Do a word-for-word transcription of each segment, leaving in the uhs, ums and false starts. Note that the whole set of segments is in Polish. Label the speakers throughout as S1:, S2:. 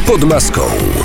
S1: Pod maską.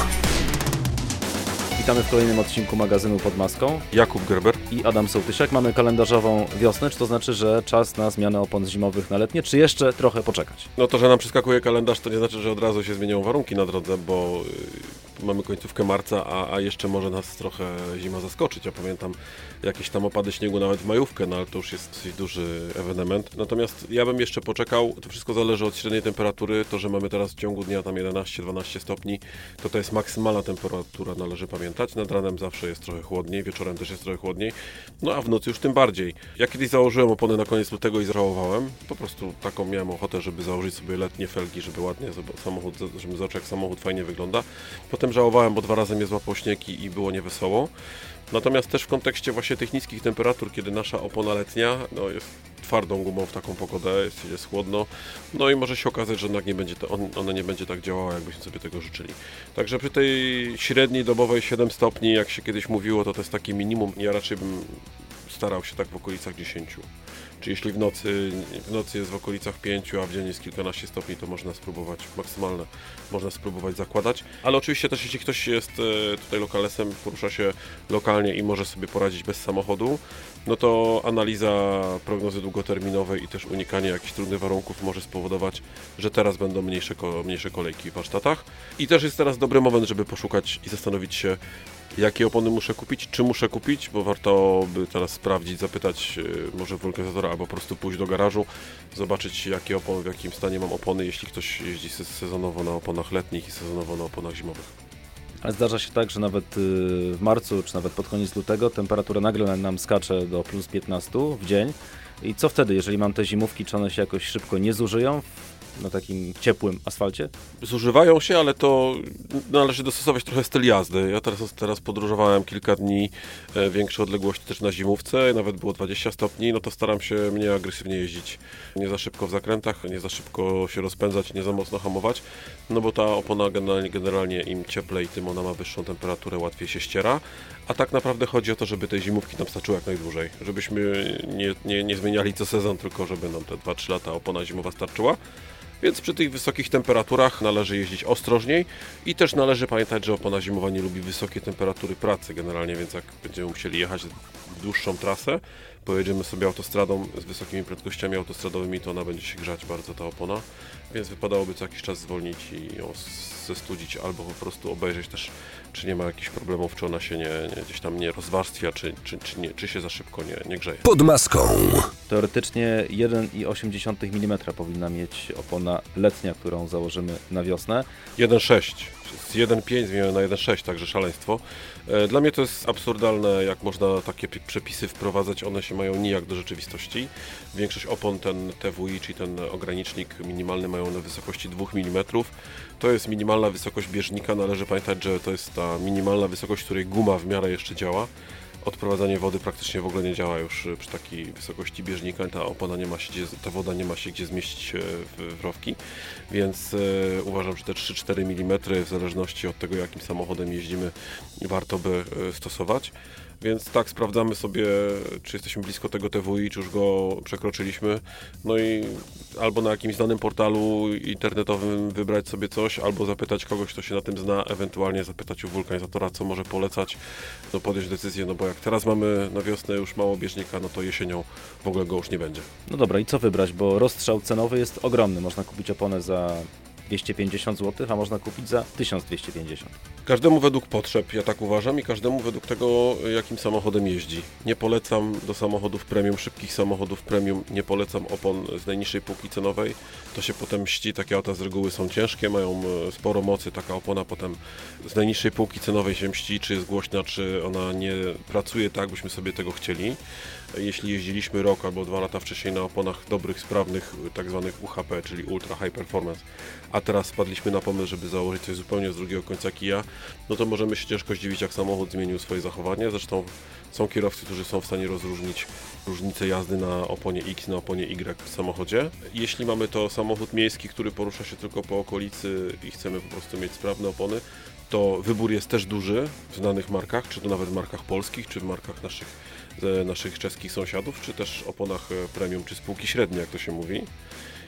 S2: Witamy w kolejnym odcinku magazynu Pod maską.
S3: Jakub Gerber
S2: i Adam Sołtysiak. Mamy kalendarzową wiosnę. Czy to znaczy, że czas na zmianę opon zimowych na letnie, czy jeszcze trochę poczekać?
S3: No to, że nam przeskakuje kalendarz, to nie znaczy, że od razu się zmienią warunki na drodze, bo yy, mamy końcówkę marca, a, a jeszcze może nas trochę zima zaskoczyć. Ja pamiętam jakieś tam opady śniegu nawet w majówkę, no ale to już jest dosyć duży ewenement. Natomiast ja bym jeszcze poczekał. To wszystko zależy od średniej temperatury. To, że mamy teraz w ciągu dnia tam jedenaście dwanaście stopni, to to jest maksymalna temperatura, należy pamiętać. Nad ranem zawsze jest trochę chłodniej, wieczorem też jest trochę chłodniej, no a w nocy już tym bardziej. Ja kiedyś założyłem opony na koniec lutego i żałowałem. Po prostu taką miałem ochotę, żeby założyć sobie letnie felgi, żeby ładnie samochód, żeby zobaczyć, jak samochód fajnie wygląda. Potem żałowałem, bo dwa razy mnie złapał śnieg i było niewesoło. Natomiast też w kontekście właśnie tych niskich temperatur, kiedy nasza opona letnia no jest twardą gumą w taką pogodę, jest, jest chłodno, no i może się okazać, że jednak nie będzie to, on, ona nie będzie tak działała, jakbyśmy sobie tego życzyli. Także przy tej średniej dobowej siedem stopni, jak się kiedyś mówiło, to to jest takie minimum. Ja raczej bym starał się tak w okolicach dziesięciu. Czy jeśli w nocy, w nocy jest w okolicach pięciu, a w dzień jest kilkanaście stopni, to można spróbować, maksymalne można spróbować zakładać. Ale oczywiście też jeśli ktoś jest tutaj lokalesem, porusza się lokalnie i może sobie poradzić bez samochodu, no to analiza prognozy długoterminowej i też unikanie jakichś trudnych warunków może spowodować, że teraz będą mniejsze, mniejsze kolejki w warsztatach. I też jest teraz dobry moment, żeby poszukać i zastanowić się, jakie opony muszę kupić, czy muszę kupić, bo warto by teraz sprawdzić, zapytać może wulkanizatora albo po prostu pójść do garażu, zobaczyć jakie opony, w jakim stanie mam opony, jeśli ktoś jeździ sezonowo na oponach letnich i sezonowo na oponach zimowych.
S2: Ale zdarza się tak, że nawet w marcu, czy nawet pod koniec lutego temperatura nagle nam skacze do plus piętnaście w dzień. I co wtedy, jeżeli mam te zimówki, czy one się jakoś szybko nie zużyją na takim ciepłym asfalcie?
S3: Zużywają się, ale to należy dostosować trochę styl jazdy. Ja teraz, teraz podróżowałem kilka dni, e, większe odległości też na zimówce, nawet było dwadzieścia stopni, no to staram się mniej agresywnie jeździć. Nie za szybko w zakrętach, nie za szybko się rozpędzać, nie za mocno hamować, no bo ta opona generalnie, generalnie im cieplej, tym ona ma wyższą temperaturę, łatwiej się ściera. A tak naprawdę chodzi o to, żeby tej zimówki nam starczyło jak najdłużej. Żebyśmy nie, nie, nie zmieniali co sezon, tylko żeby nam te dwa trzy lata opona zimowa starczyła. Więc przy tych wysokich temperaturach należy jeździć ostrożniej i też należy pamiętać, że opona zimowa nie lubi wysokie temperatury pracy generalnie, więc jak będziemy musieli jechać w dłuższą trasę, pojedziemy sobie autostradą z wysokimi prędkościami autostradowymi, to ona będzie się grzać bardzo, ta opona, więc wypadałoby co jakiś czas zwolnić i ją zestudzić albo po prostu obejrzeć też, czy nie ma jakichś problemów, czy ona się nie, nie, gdzieś tam nie rozwarstwia, czy, czy, czy, nie, czy się za szybko nie, nie grzeje.
S1: Pod maską.
S2: Teoretycznie jeden przecinek osiem milimetra powinna mieć opona letnia, którą założymy na wiosnę.
S3: jeden przecinek sześć. Z jeden przecinek pięć zmienione na jeden przecinek sześć, także szaleństwo. Dla mnie to jest absurdalne, jak można takie przepisy wprowadzać, one się mają nijak do rzeczywistości. Większość opon, ten T W I, czyli ten ogranicznik minimalny, mają na wysokości dwóch milimetrów. To jest minimalna wysokość bieżnika, należy pamiętać, że to jest ta minimalna wysokość, w której guma w miarę jeszcze działa. Odprowadzanie wody praktycznie w ogóle nie działa już przy takiej wysokości bieżnika, ta opona nie ma się gdzie, ta woda nie ma się gdzie zmieścić w, w rowki, więc e, uważam, że te trzy cztery milimetry w zależności od tego, jakim samochodem jeździmy, warto by e, stosować. Więc tak, sprawdzamy sobie, czy jesteśmy blisko tego T W I, czy już go przekroczyliśmy. No i albo na jakimś znanym portalu internetowym wybrać sobie coś, albo zapytać kogoś, kto się na tym zna, ewentualnie zapytać u wulkanizatora, co może polecać, no podjąć decyzję, no bo jak teraz mamy na wiosnę już mało bieżnika, no to jesienią w ogóle go już nie będzie.
S2: No dobra, i co wybrać, bo rozstrzał cenowy jest ogromny. Można kupić oponę za dwieście pięćdziesiąt złotych, a można kupić za tysiąc dwieście pięćdziesiąt.
S3: Każdemu według potrzeb, ja tak uważam, i każdemu według tego, jakim samochodem jeździ. Nie polecam do samochodów premium, szybkich samochodów premium, nie polecam opon z najniższej półki cenowej. To się potem mści, takie auta z reguły są ciężkie, mają sporo mocy, taka opona potem z najniższej półki cenowej się mści, czy jest głośna, czy ona nie pracuje tak, byśmy sobie tego chcieli. Jeśli jeździliśmy rok albo dwa lata wcześniej na oponach dobrych, sprawnych, tak zwanych U H P, czyli Ultra High Performance, a teraz spadliśmy na pomysł, żeby założyć coś zupełnie z drugiego końca kija, no to możemy się ciężko zdziwić, jak samochód zmienił swoje zachowanie. Zresztą są kierowcy, którzy są w stanie rozróżnić różnicę jazdy na oponie X, na oponie Y w samochodzie. Jeśli mamy to samochód miejski, który porusza się tylko po okolicy i chcemy po prostu mieć sprawne opony, to wybór jest też duży w znanych markach, czy to nawet w markach polskich, czy w markach naszych, naszych czeskich sąsiadów, czy też oponach premium, czy spółki średnie, jak to się mówi.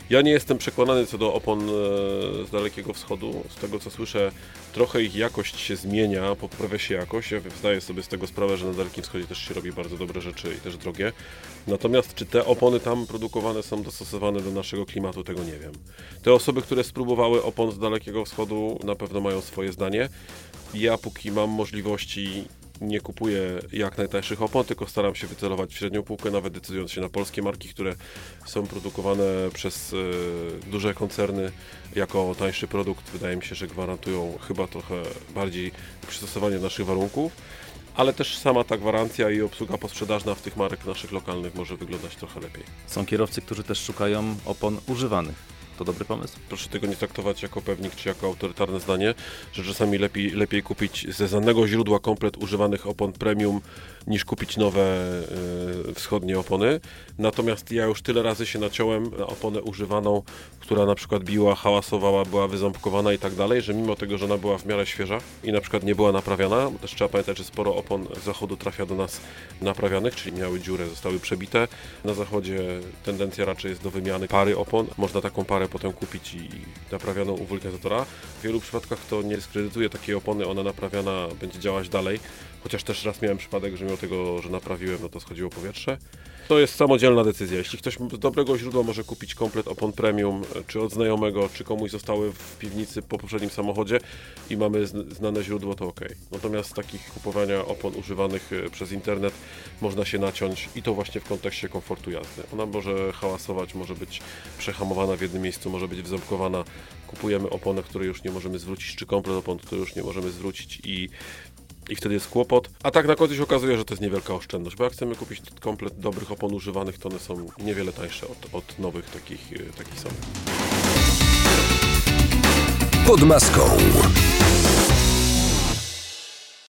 S3: Ja nie jestem przekonany co do opon e, z Dalekiego Wschodu. Z tego co słyszę, trochę ich jakość się zmienia, poprawia się jakość. Ja zdaję sobie z tego sprawę, że na Dalekim Wschodzie też się robi bardzo dobre rzeczy i też drogie. Natomiast czy te opony tam produkowane są dostosowane do naszego klimatu, tego nie wiem. Te osoby, które spróbowały opon z Dalekiego Wschodu, na pewno mają swoje zdanie. Ja póki mam możliwości, nie kupuję jak najtańszych opon, tylko staram się wycelować w średnią półkę, nawet decydując się na polskie marki, które są produkowane przez e, duże koncerny jako tańszy produkt. Wydaje mi się, że gwarantują chyba trochę bardziej przystosowanie do naszych warunków, ale też sama ta gwarancja i obsługa posprzedażna w tych marek naszych lokalnych może wyglądać trochę lepiej.
S2: Są kierowcy, którzy też szukają opon używanych. To dobry pomysł?
S3: Proszę tego nie traktować jako pewnik czy jako autorytarne zdanie, że czasami lepiej, lepiej kupić ze znanego źródła komplet używanych opon premium niż kupić nowe y, wschodnie opony. Natomiast ja już tyle razy się naciąłem na oponę używaną, która na przykład biła, hałasowała, była wyząbkowana i tak dalej, że mimo tego, że ona była w miarę świeża i na przykład nie była naprawiana, bo też trzeba pamiętać, że sporo opon z zachodu trafia do nas naprawianych, czyli miały dziurę, zostały przebite. Na zachodzie tendencja raczej jest do wymiany pary opon. Można taką parę potem kupić i naprawioną u wulkanizatora. W wielu przypadkach to nie dyskredytuje takiej opony, ona naprawiana będzie działać dalej, chociaż też raz miałem przypadek, że mimo tego, że naprawiłem, no to schodziło powietrze. To jest samodzielna decyzja. Jeśli ktoś z dobrego źródła może kupić komplet opon premium, czy od znajomego, czy komuś zostały w piwnicy po poprzednim samochodzie i mamy znane źródło, to ok. Natomiast z takich kupowania opon używanych przez internet można się naciąć i to właśnie w kontekście komfortu jazdy. Ona może hałasować, może być przehamowana w jednym miejscu, może być wząbkowana. Kupujemy oponę, której już nie możemy zwrócić, czy komplet opon, który już nie możemy zwrócić i I wtedy jest kłopot. A tak na końcu się okazuje, że to jest niewielka oszczędność, bo jak chcemy kupić komplet dobrych opon używanych, to one są niewiele tańsze od, od nowych takich, takich samych.
S1: Pod maską.